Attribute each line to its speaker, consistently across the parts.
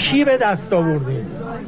Speaker 1: چی به دست آوردین؟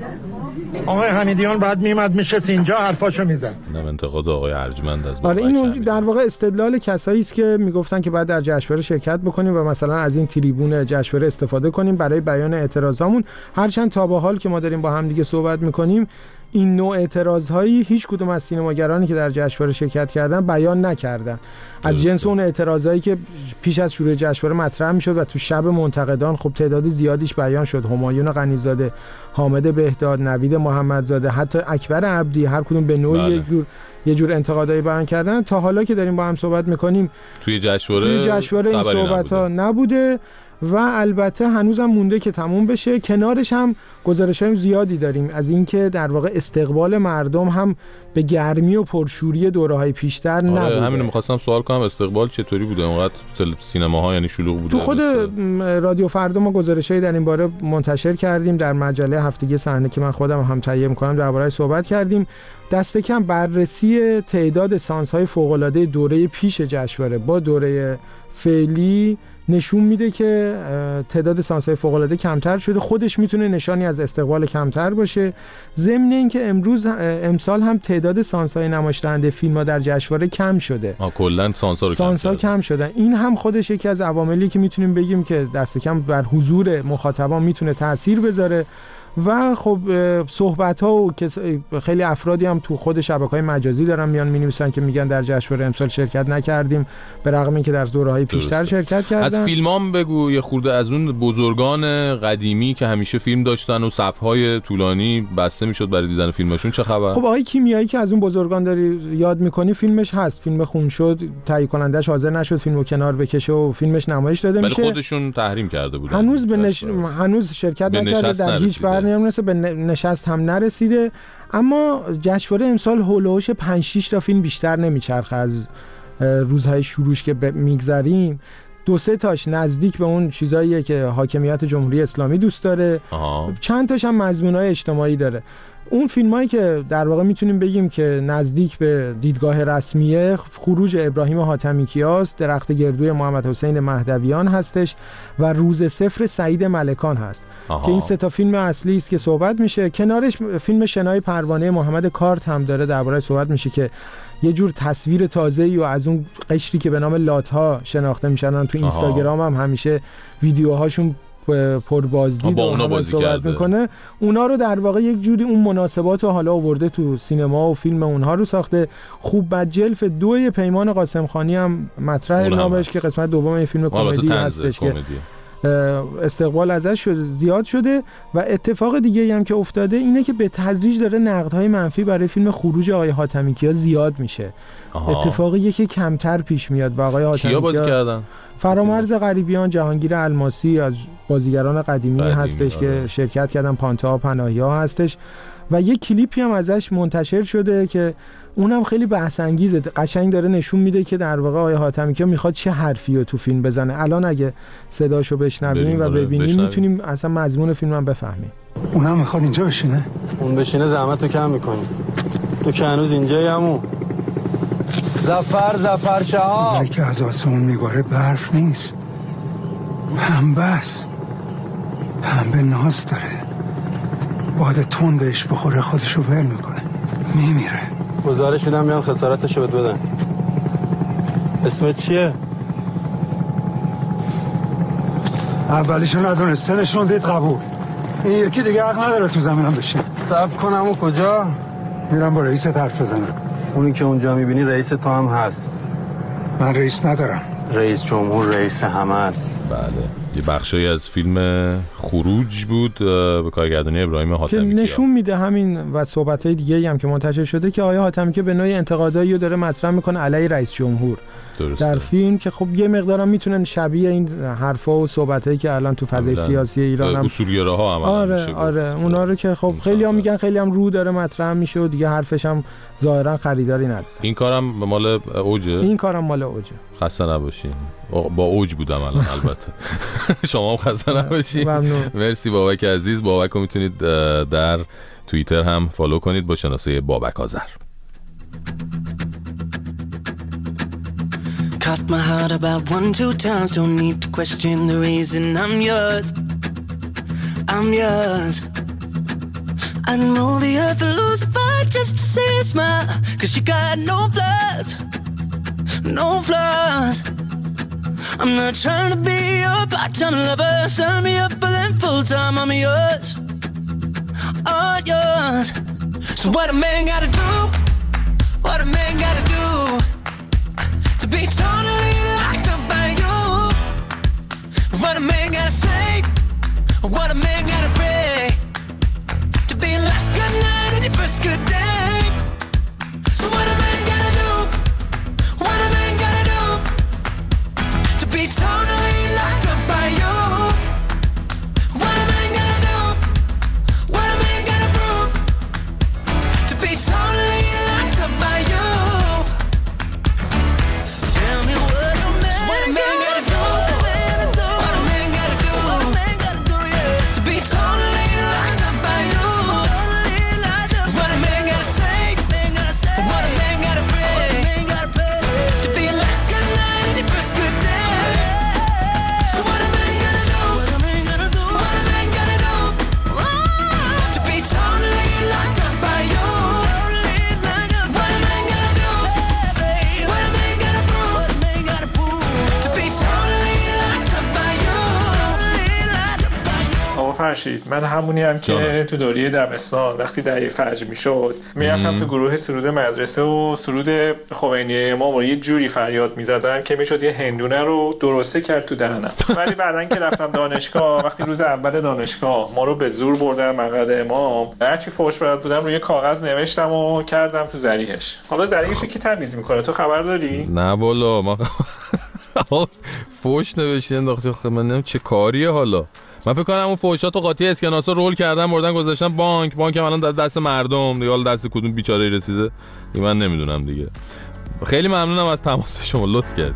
Speaker 1: آقای حمیدیان بعد میمد میشست اینجا حرفاشو میزد.
Speaker 2: اینم انتقاد آقای ارجمند از
Speaker 3: آره این در واقع استدلال کسایی است که میگفتن که بعد در جشنواره شرکت بکنیم و مثلا از این تریبون جشنواره استفاده کنیم برای بیان اعتراضامون. هرچند تا به حال که ما داریم با هم دیگه صحبت میکنیم این نوع اعتراضهایی هیچ کدوم از سینماگرانی که در جشنواره شرکت کردن بیان نکردن. از جنس اون اعتراضایی که پیش از شروع جشنواره مطرح میشد و تو شب منتقدان خب تعداد زیادیش بیان شد. همایون غنیزاده، حامد بهداد، نوید محمدزاده، حتی اکبر عبدی، هر کدوم به نوعی یه جور انتقادایی بیان کردن. تا حالا که داریم با هم صحبت میکنیم
Speaker 2: توی جشنواره
Speaker 3: این صحبت‌ها نبوده و البته هنوزم مونده که تموم بشه. کنارش هم گزارش‌های زیادی داریم از اینکه در واقع استقبال مردم هم به گرمی و پرشوری دوره‌های پیشتر نبوده.
Speaker 2: همین می‌خواستم سوال کنم استقبال چطوری بوده؟ اونقدر سینماها یعنی شلوغ بوده؟
Speaker 3: تو خود رادیو فردا ما گزارش‌هایی در این باره منتشر کردیم، در مجله هفتگی صحنه که من خودم هم تهیه می‌کنم درباره‌اش صحبت کردیم. دست کم بررسی تعداد سانس‌های فوق‌العاده دوره پیش جشنواره با دوره فعلی نشون میده که تعداد سانس‌های فوق‌العاده کمتر شده. خودش میتونه نشانی از استقبال کمتر باشه. ضمن اینکه امسال هم تعداد سانس‌های نمایش دهنده فیلم‌ها در جشنواره کم شده.
Speaker 2: کلاً سانس‌ها کم
Speaker 3: شدن. این هم خودش یکی از عواملی که میتونیم بگیم که دست کم بر حضور مخاطبان میتونه تأثیر بذاره. و خب صحبت‌ها و خیلی افرادی هم تو خود شبکه‌های مجازی دارن میان می‌نویسن که میگن در جشنواره امسال شرکت نکردیم به رغم اینکه در دوره‌های پیشتر شرکت کردن.
Speaker 2: از فیلمام بگو یه خورده، از اون بزرگان قدیمی که همیشه فیلم داشتن و صف‌های طولانی بسته میشد برای دیدن فیلمشون چه خبر؟
Speaker 3: خب آقای کیمیایی که از اون بزرگان داری یاد می‌کنی فیلمش هست، فیلم خون شد، تهیه کنندش حاضر نشد فیلمو کنار بکشه و فیلمش نمایش داده میشه.
Speaker 2: ولی خودشون تحریم کرده بودن.
Speaker 3: هنوز شرکت نکرده، در هیچ برنامه‌ای به نشست هم نرسیده. اما جشنواره امسال هولوش 5-6 تا فیلم بیشتر نمیچرخه از روزهای شروعش که میگذریم. 2-3 تاش نزدیک به اون چیزاییه که حاکمیت جمهوری اسلامی دوست داره. چند تاش هم مضمونای اجتماعی داره. اون فیلمایی که در واقع میتونیم بگیم که نزدیک به دیدگاه رسمیه، خروج ابراهیم حاتمیکیاست، درخت گردوی محمد حسین مهدویان هستش و روز صفر سعید ملکان هست که این 3 تا فیلم اصلی است که صحبت میشه. کنارش فیلم شنای پروانه محمد کارت هم داره، درباره صحبت میشه که یه جور تصویر تازه‌ای و از اون قشری که به نام لات‌ها شناخته میشن تو اینستاگرام هم همیشه ویدیوهاشون پربازدید
Speaker 2: با اونا بازی
Speaker 3: صحبت میکنه. اونا رو در واقع یک جوری اون مناسبات رو حالا آورده تو سینما و فیلم اونها رو ساخته. خوب بد جلف 2 پیمان قاسمخانی هم مطرح نامش که قسمت دوم این فیلم کمدی هستش که استقبال ازش زیاد شده. و اتفاق دیگه هم که افتاده اینه که به تدریج داره نقدهای منفی برای فیلم خروج آقای حاتمیکیا زیاد میشه. اتفاقی که کمتر پیش میاد و آقای حاتمیکیا
Speaker 2: کیا بازی کردن؟
Speaker 3: فرامرز غریبیان، جهانگیر الماسی از بازیگران قدیمی هستش که شرکت کردن، پانتا پناهی‌ها هستش و یک کلیپی هم ازش منتشر شده که اونم خیلی بحث انگیزه. قشنگ داره نشون میده که در واقع آقای حاتمیکیا میخواد چه حرفی رو تو فیلم بزنه. الان اگه صداشو بشنویم و ببینیم میتونیم اصلا مضمون فیلم هم بفهمیم.
Speaker 4: اونم میخواد اینجا بشینه؟
Speaker 5: اون بشینه زحمتو کم میکنی. تو که هنوز اینجایی عمو. ظفر شهاب.
Speaker 4: اونایی که از آسمون میباره برف نیست، پنبه است. پنبه ناز داره، باد تون بهش بخوره خودشو ول میکنه، میمیره.
Speaker 5: گزارش میدم بیان خسارتشو بد بدن. اسمت چیه؟
Speaker 4: اولیشو ندونسته نشون دید قبول. این یکی دیگه حق نداره تو زمینم بشین.
Speaker 5: صبر کنم و کجا؟
Speaker 4: میرم با رئیست حرف بزنم.
Speaker 5: اونی که اونجا میبینی رئیس تو هم هست.
Speaker 4: من رئیس ندارم.
Speaker 5: رئیس جمهور رئیس همه است.
Speaker 2: بله، یه بخشی از فیلم خروج بود به کارگردانی ابراهیم حاتمیکیا
Speaker 3: که نشون میده همین و صحبت‌های دیگه‌ای هم که منتشر شده که آقای حاتمیکیا به نوعی انتقادایی رو داره مطرح میکنه علیه رئیس جمهور در فیلم که خب یه مقدارم میتونن شبیه این حرفا و صحبتایی که الان تو فضای سیاسی ایران هم
Speaker 2: اصولگراها عملا
Speaker 3: آره اونا رو که خب خیلی هم میگن خیلی هم رو داره مطرح میشه و دیگه حرفش هم ظاهرا خریداری نداره.
Speaker 2: این کارم مال اوجه؟
Speaker 3: این کارم مال اوجه.
Speaker 2: خسته نباشین. با اوج بودم الان البته. شما هم خسته نباشین.
Speaker 3: ممنون.
Speaker 2: مرسی بابک عزیز. بابک رو میتونید در توییتر هم فالو کنید با شناسه بابک آذر.
Speaker 6: Cut my heart about 1-2 times, don't need to question the reason I'm yours. I'm yours. I'd move the earth to lose a fight just to see a smile. Cause you got no flaws, no flaws. I'm not trying to be your part-time lover. Sign me up for them full-time. I'm yours, all yours. So what a man gotta do, what a man gotta do to be totally locked up by you. What a man gotta say, what a man gotta pray to be your last good night and your first good day. So what a man gotta do, what a man gotta do to be totally locked up by you. What a man gotta do, what a man gotta prove to be totally locked up by you. Tell me what a man gotta do, what a man gotta do, what a man gotta do, yeah, to be totally locked up by you. What a man gotta say, what a man gotta pray to be your last good night and your first good day. So what a man gotta do, what a man gotta do, what a man gotta do to be totally locked up by you. What a man gotta do, what a man gotta prove to be totally locked up by you.
Speaker 7: آقا فرشید، من همونی هم که تو دوره دبستان وقتی دهه فجر میشد میرفتم تو گروه سرود مدرسه و سرود خمینی امام رو یه جوری فریاد میزدم که میشد یه هندونه رو درسته کرد تو دهنم. ولی بعدن که رفتم دانشگاه، وقتی روز اول دانشگاه ما رو به زور بردن مقعد امام، هرچی فحش بلد بودم روی کاغذ نوشتم و کردم تو ذریحش. حالا ذریحش رو کی تمیز میکنه؟ تو خبر داری؟
Speaker 2: نه والا ما فحش نوشتن انداختی. من نمیدونم چه کاریه. حالا من فکر کنم اون فحشاتو قاطی اسکناسا رول کردن بردن گذاشتن بانک هم الان دست مردم دیگه. حالا دست کدوم بیچاره رسیده دیگه من نمیدونم دیگه. خیلی ممنونم از تماس شما، لطف کرد.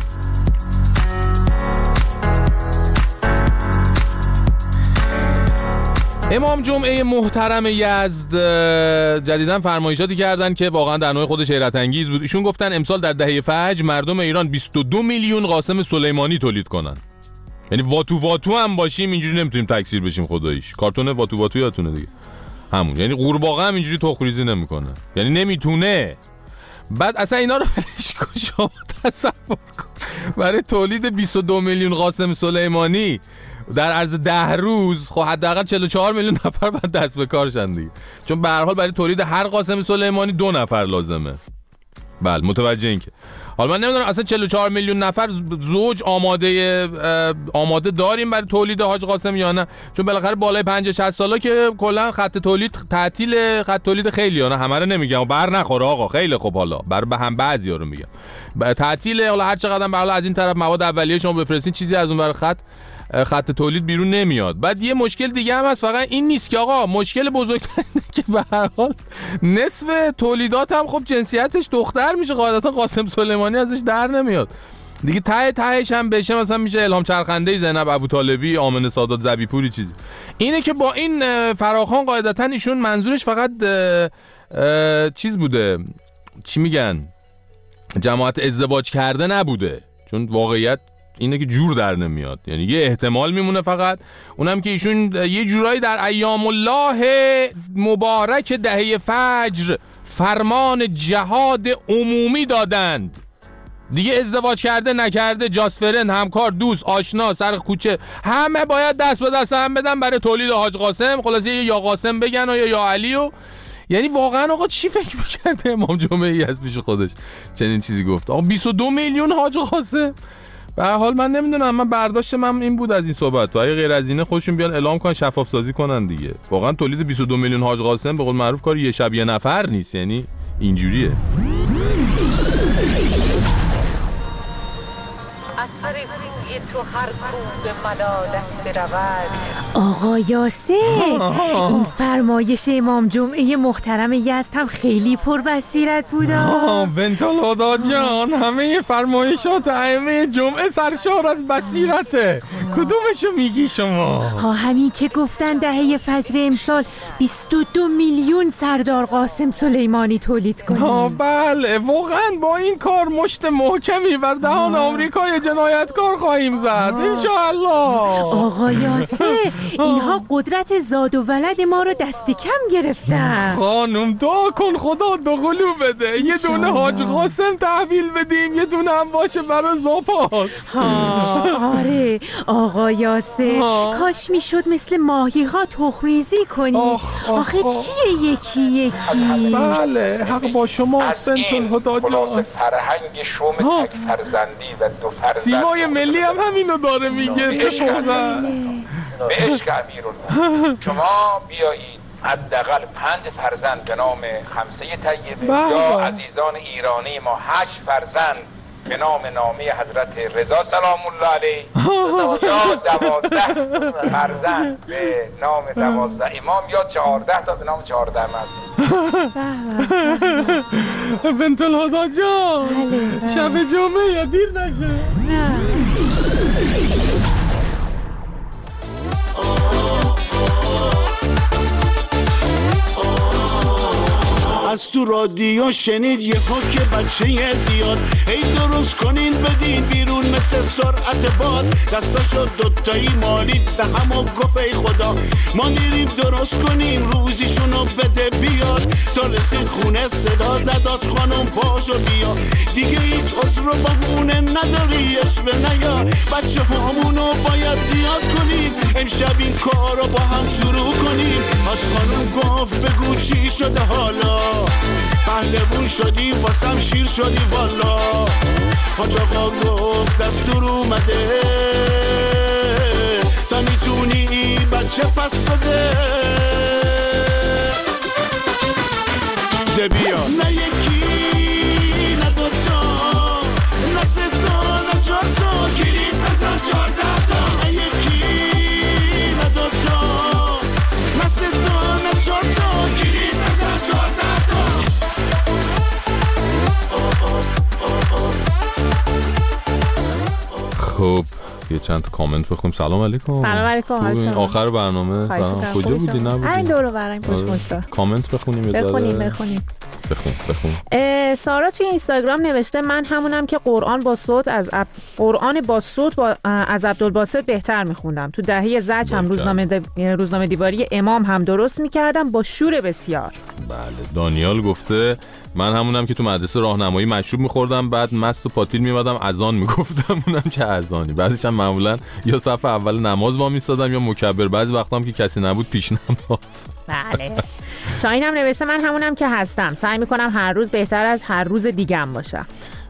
Speaker 2: امام جمعه محترم یزد جدیداً فرمایشاتی کردن که واقعا در نوع خودش حیرت انگیز بود. ایشون گفتن امسال در دهه فجر مردم ایران 22 میلیون قاسم سلیمانی تولید کنن. یعنی واتو هم باشیم اینجوری نمیتونیم تکثیر بشیم. خداییش کارتون واتو یادتونه دیگه، همون. یعنی قورباغه هم اینجوری تخم‌ریزی نمیکنه، یعنی نمیتونه. بعد اصلا اینا رو ولش کن، شما تصور کن برای تولید 22 میلیون قاسم سلیمانی در عرض 10 روز خب حداقل 44 میلیون نفر باید دست به کار شن دیگه، چون به هر حال برای تولید هر قاسم سلیمانی 2 نفر لازمه. بله متوجه این که حالا من نمیدونم اصلا 44 میلیون نفر زوج آماده داریم برای تولید حاج قاسم یا نه، چون بالاخره بالای 50-60 سالا که کلا خط تولید تعطیل. خط تولید خیلی نه همه رو نمیگم، بر نخوره آقا، خیلی خوب. حالا بر هم بعضیا رو میگم تعطیل. حالا هر چقدر بالا از این طرف مواد اولیه شما بفرستین چیزی از اون ور خط تولید بیرون نمیاد. بعد یه مشکل دیگه هم هست، فقط این نیست که آقا، مشکل بزرگتر اینه که به هر حال نصف تولیدات هم خب جنسیتش دختر میشه، قاعدتا قاسم سلیمانی ازش در نمیاد دیگه. تهش هم بشه مثلا میشه الهام چرخنده، زینب ابوطالبی، آمنه سادات زبیپوری چیزی. اینه که با این فراخوان قاعدتا ایشون منظورش فقط چیز بوده، چی میگن، جماعت ازدواج کرده نبوده، چون واقعیت اینه که جور در نمیاد. یعنی یه احتمال میمونه فقط، اونم که ایشون یه جورایی در ایام الله مبارک دهه فجر فرمان جهاد عمومی دادند دیگه. ازدواج کرده نکرده، جاست فرند، همکار، دوست، آشنا، سر کوچه، همه باید دست به دست هم بدن برای تولید حاج قاسم. خلاصه یا قاسم بگن و یا علی. و یعنی واقعا آقا چی فکر می‌کرده امام جمعه از پیش خودش چنین چیزی گفت؟ آقا 22 میلیون حاج قاسم. به هر حال من نمیدونم، من برداشت من این بود از این صحبت. اگه غیر از اینه خودشون بیان اعلام کنن، شفاف سازی کنن دیگه. واقعا تولید 22 میلیون حاج قاسم به قول معروف کار یه شب یه نفر نیست، یعنی اینجوریه.
Speaker 8: تو هر کوه ملالت برود.
Speaker 9: آقا یاسر، این فرمایش امام جمعه محترم یزد هم خیلی پربصیرت بود.
Speaker 2: بنت الهدی جان، همه فرمایشات ائمه جمعه سرشار از بصیرته. کدومشو میگی شما؟
Speaker 9: همین که گفتن دهه فجر امسال 22 میلیون سردار قاسم سلیمانی تولید کنیم.
Speaker 2: بله واقعا با این کار مشت محکمی بر دهان آمریکای جنایتکار خواهیم زد. برسد انشاءالله.
Speaker 9: آقا یاسر اینها قدرت زاد و ولد ما رو دست کم گرفتن.
Speaker 2: خانم دعا کن خدا دوقلو بده، یه دونه حاج قاسم تحویل بدیم، یه دونه هم باشه برای زاپاس.
Speaker 9: آره آقا یاسر کاش میشد مثل ماهی ها تخم‌ریزی کنی. آخه چیه یکی؟
Speaker 2: بله حق با شماست بنت الهدی جان.
Speaker 10: فرهنگ شوم تک فرزندی و دو فرزند
Speaker 2: سیمای ملی هم همینو داره میگه. اتفاقا
Speaker 10: به عشق امیرالمومنین شما بیایید حداقل 5 فرزند به نام خمسه طیبه یا عزیزان ایرانی ما 8 فرزند به نام نامه حضرت رضا سلام الله علیه یا 12 فرزند به نام 12 امام یا 14 تا به نام 14 مرد.
Speaker 2: بنت الهدی جان شب جمعه یا دیر نشه.
Speaker 11: از تو رادیو شنید یه که بچه زیاد هی درست کنین بدین بیرون مثل سرعت باد دستاشو دوتایی مالید به همو گفت ای خدا ما میریم درست کنیم روزیشونو بده بیاد تا رسید خونه صدا زداش خانم پاشو بیا دیگه هیچ عذر و بهونه نداری اشوه نیا بچه همونو باید زیاد کنیم امشب این کارو با هم شروع کنیم حاج خانم گفت بگو چی شده حالا پهلوون شدی واسم شیر شدی والا حاج آقا گفت دستور اومده تا میتونی بچه پس بده ده بیا نه یکی نه دوتا نه سه تا نه 4 تا کلید بزن 14 تا نه یکی نه دوتا نه سه تا نه 4 تا کلید بزن 14 تا.
Speaker 2: خب یه چند تا کامنت بخونیم. سلام علیکم.
Speaker 9: سلام علیکم.
Speaker 2: آخر برنامه سلام. کجا بودی نبودی؟
Speaker 9: همین دورو بریم پشت مشتا.
Speaker 2: کامنت بخونیم.
Speaker 9: بخونیم. سارا توی اینستاگرام نوشته من همونم که قرآن با صوت از عبدالباسط بهتر میخوندم. تو دهه زج هم روزنامه دیواری امام هم درست میکردم با شور بسیار.
Speaker 2: بله دانیال گفته من همونم که تو مدرسه راهنمایی مشروب میخوردم بعد مست و پاتیل میمدم اذان میگفتم. اونم چه اذانی. بعدش هم معمولا یا صف اول نماز وامیستادم یا مکبر. بعضی وقتا هم که کسی نبود پیش نماز.
Speaker 9: بله. شاهین هم نوشته من همونم که هستم سعی میکنم هر روز بهتر از هر روز دیگم باشم.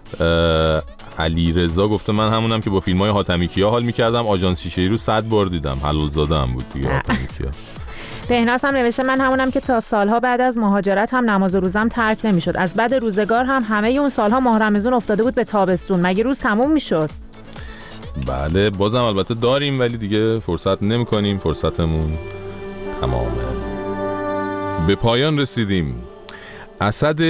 Speaker 2: علی رضا گفته من همونم که با فیلم‌های حاتمی کیا حال میکردم. آژانس شیشه‌ای رو 100 بار دیدم. حلال زاده هم بود دیگه حاتمی کیا.
Speaker 9: بهناز هم نوشته من همونم که تا سالها بعد از مهاجرت هم نماز و روزم ترک نمیشد. از بعد روزگار هم همه اون سالها ماه رمضان افتاده بود به تابستون. مگه روز تموم میشد؟
Speaker 2: بله بازم البته داریم ولی دیگه فرصت نمی‌کنیم. فرصتمون تمامه. به پایان رسیدیم. اسد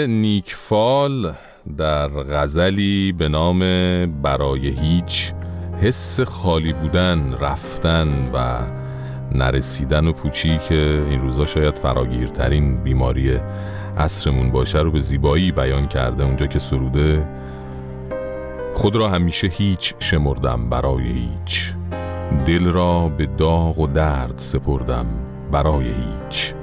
Speaker 2: نیکفال در غزلی به نام برای هیچ حس خالی بودن، رفتن و نرسیدن و پوچی که این روزا شاید فراگیرترین بیماری عصرمون باشه رو به زیبایی بیان کرده. اونجا که سروده خود را همیشه هیچ شمردم برای هیچ، دل را به داغ و درد سپردم برای هیچ،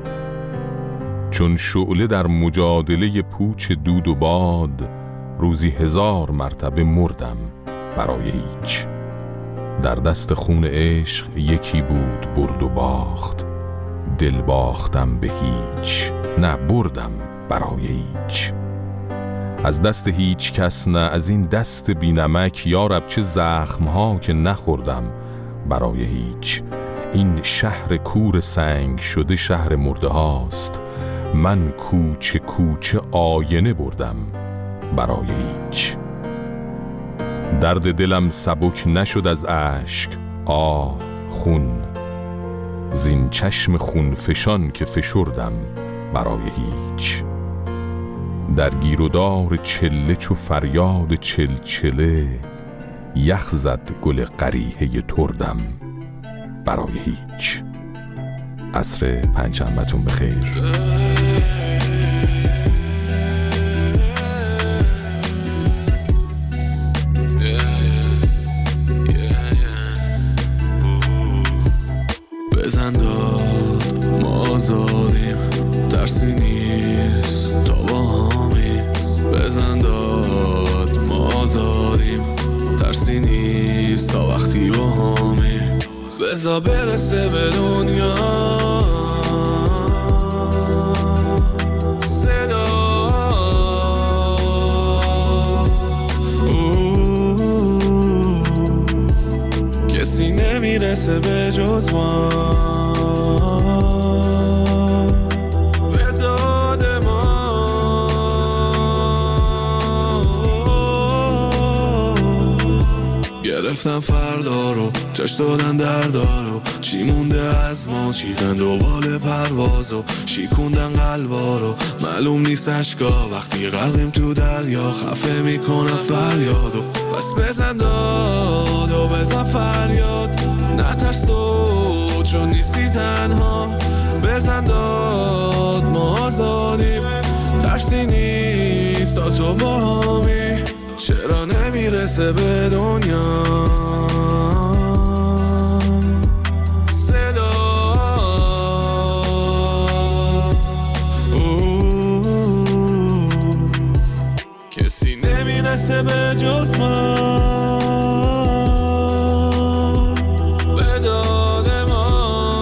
Speaker 2: چون شعله در مجادله پوچ دود و باد روزی 1000 مرتبه مردم برای هیچ. در دست خون عشق یکی بود برد و باخت، دل باختم به هیچ، نه بردم برای هیچ. از دست هیچ کس نه، از این دست بینمک یارب چه زخمها که نخوردم برای هیچ. این شهر کور سنگ شده شهر مرده هاست، من کوچه کوچه آینه بردم برای هیچ. درد دلم سبک نشد از اشک، آه خون زین چشم خون فشان که فشردم برای هیچ. در گیرودار چله چو فریاد چلچله، یخ زد گل قریحه تردم برای هیچ. عصر پنجشنبه‌تون بخیر.
Speaker 12: بزن داد ما آزادیم، درسی نیست تا با همی. بزن داد ما آزادیم، درسی نیست تا وقتی با همی. بزا برسه به دنیا صدا، کسی نمیرسه به جز ما. گرفتم فردا رو، جاش دادن دردارو، چی مونده از ما، چیدن دوبال پروازو، شیکوندن قلبا رو، معلوم نیست اشکا وقتی غرقیم تو دریا، خفه میکنم فریادو. بس بزن داد و بزن فریاد، نترس تو چون نیستی تنها. بزن داد ما آزادیم، ترسی نیست تا تو با همی. چرا نمیرسه به دنیا صدا، کسی نمیرسه به جز ما، به داد ما.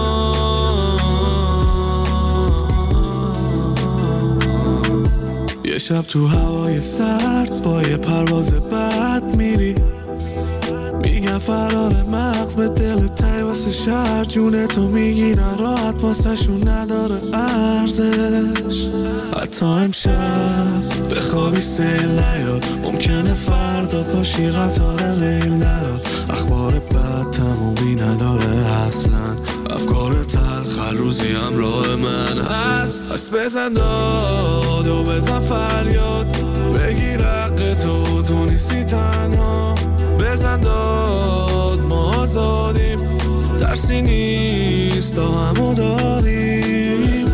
Speaker 12: یه شب تو هوای سرد با یه پرواز بد میری، میگن فرار مغز به دل تای واسه شهر، جونتو میگیرن راحت واسه شون نداره ارزش. حتی امشب بخوابی سیل نیاد، ممکنه فردا پاشی قطار ریل نیاد. اخبار بد تمومی نداره اصلا، افکار تلخ روزی همراه من هست. پس بزن داد و بزن فریاد، بگیر حق تو نیستی تنها. بزن داد ما آزادیم، درسی نیست تا همو داریم.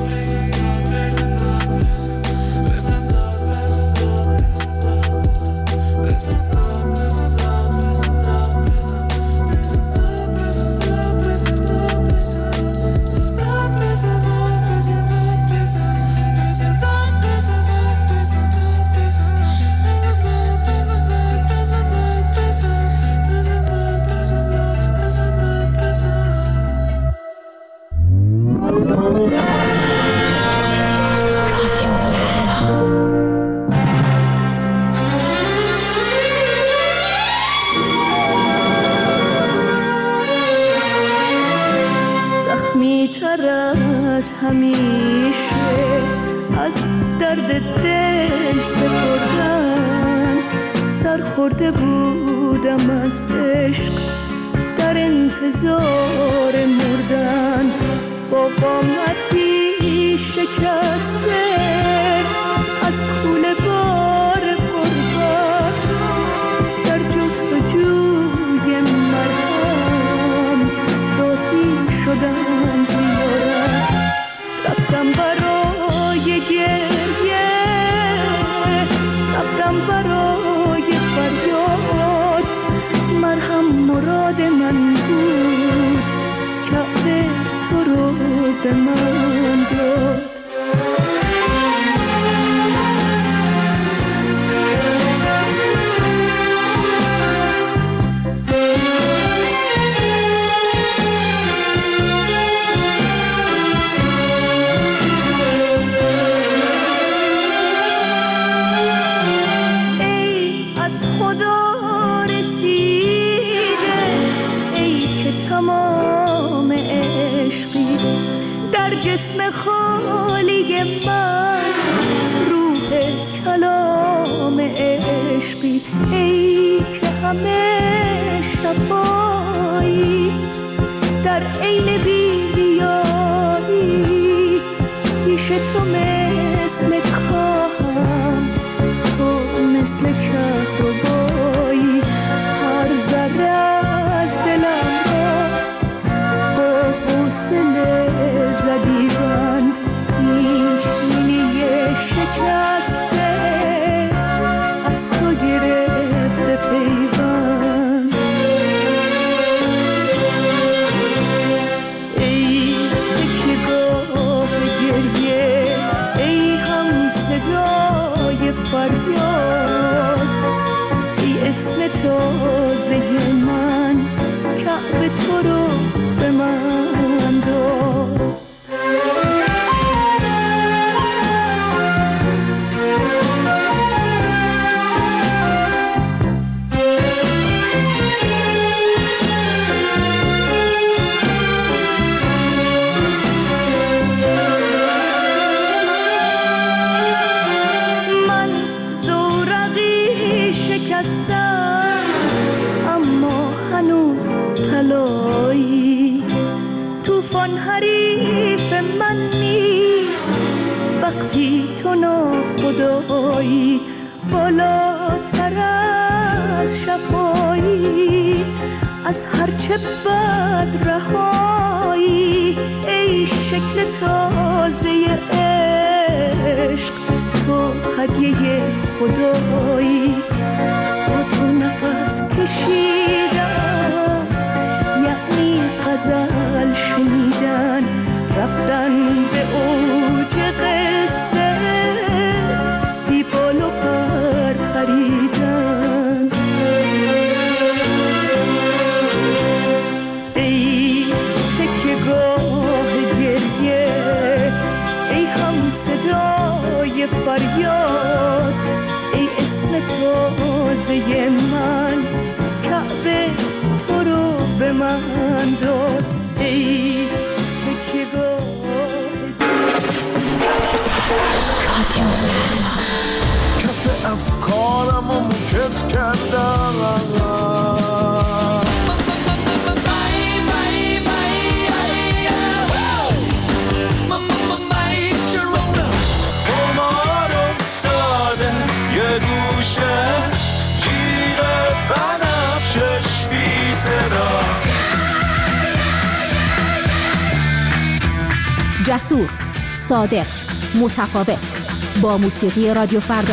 Speaker 13: از همیشه از درد دل سپردن، سرخورده بودم از عشق در انتظار مردن. با قامتی شکسته از کوله بار غربت، در جستجوی مرهم راهی شدم زیارت. رفتم برای گریه، رفتم برای فریاد، مرهم مراد من بود، کعبه تو رو به من داد. تمام عشقی در جسم خالی من، روح کلام عشقی ای که همه شفایی در عین بی‌ریایی. پیش تو مثل کاهم، تو مثل کهربایی، هر ذره از دلم حوصله زدیدند. این چینی شکسته از تو گرفته پیوند. طوفان حریف من نیست وقتی تو ناخدایی بالاتر از شفایی از هرچه بد رهایی ای شکل تازه عشق تو هدیه خدایی با تو نفس کشیدن یعنی غزل شنیدن رفتن به اوج قصه بی بال و پر پریدن ای تکیه‌گاه گریه ای هم صدای فریاد ای اسم تازه من کعبه تو رو به من داد ای تکیه‌گاه
Speaker 12: کف افکارم رو موکت کردم امار افتاده یه گوشه جیغ بنفشش بی صدا
Speaker 14: جسور، صادق، متفاوت با موسیقی رادیو فردا.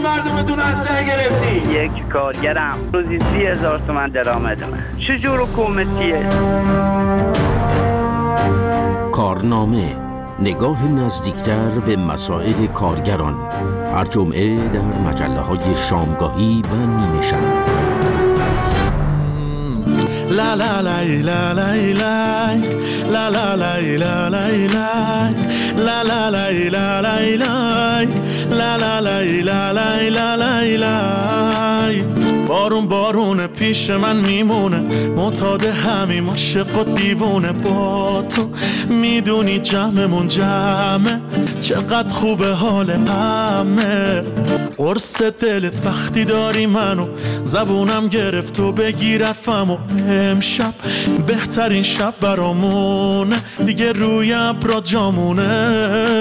Speaker 11: مردمتون اسلحه گرفتی؟
Speaker 15: یک کارگرم روزی 30,000 تومان درآمدمه. چجور حکومتیه؟
Speaker 16: کارنامه، نگاه نزدیکتر به مسائل کارگران، هر جمعه در مجله‌های شامگاهی و نیمه شب.
Speaker 12: لا لا لا لا لا لا لا لا لا لا لا لا لا لا لا لا لا لا. بارون پیش من میمونه، معتاد همیم عاشق و دیوونه. با تو میدونی جمعمون جمعه، چقدر خوبه حال همه. قرص دلت وقتی داری منو، زبونم گرفت و بگیر حرفمو. امشب بهترین شب برامونه، دیگه روی ابرا جامونه.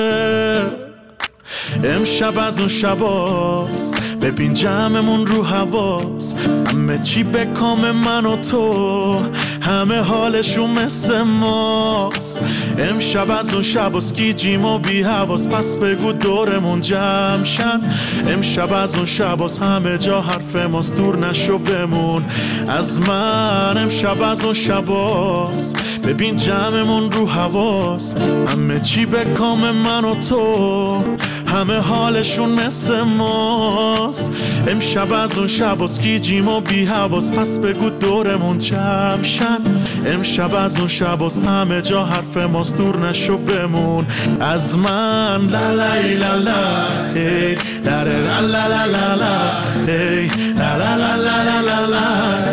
Speaker 12: امشب از اون شباست، ببین جمعمون رو حواس. همه چی به کام من و تو، همه حالشون مثل ماست. امشب از اون شباست، گیجیم و بی حواس. پس بگو دورمون جمع شن. امشب از اون شباست، همه جا حرف ماست. دور نشو بمون از من. امشب از اون شباست، ببین جمعمون رو حواس. همه چی به کام من و تو، همه حالشون مثل ماست. امشب از اون شباست، گیجیم و بی حواس. پس بگو دورمون جمع شن. امشب از اون شباست، همه جا حرف ماست. دور نشو بمون از من. لا لا لا لا هی لا لا لا لا لا هی لا لا لا لا لا